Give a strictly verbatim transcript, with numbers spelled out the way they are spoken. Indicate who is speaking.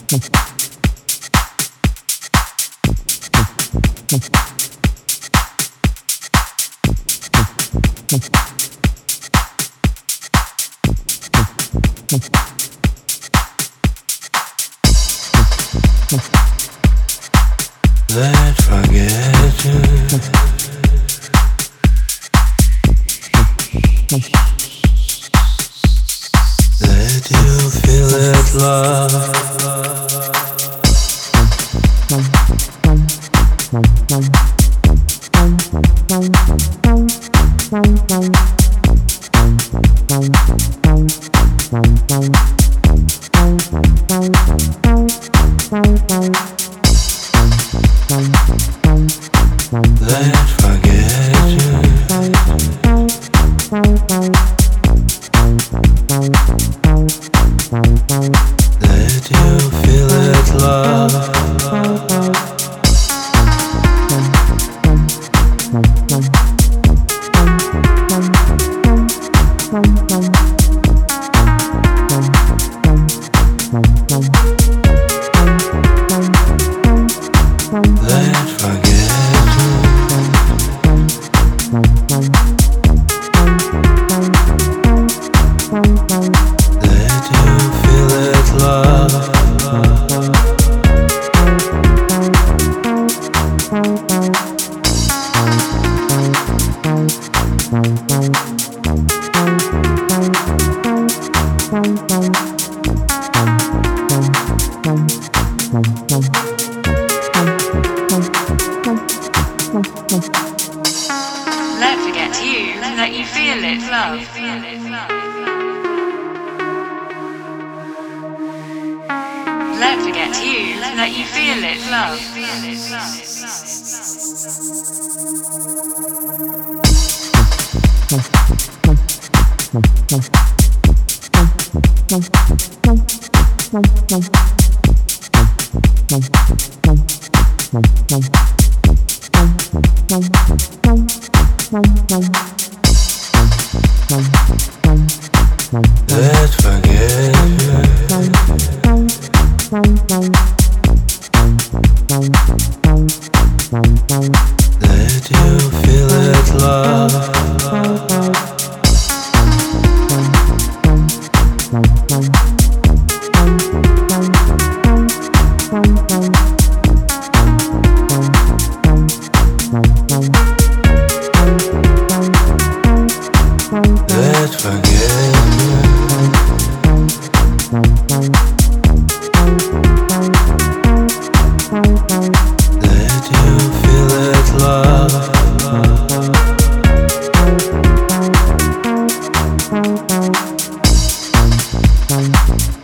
Speaker 1: Let's forget you. Let you feel it, love. Let's forget you. Let you feel it, love. Let's forget you. Let you feel it, love.
Speaker 2: Let forget you, let you feel it, love. Let forget you, let you feel it, love.
Speaker 1: Let's forget you. Let you feel it, love. Let's forget you. Let you feel it, love.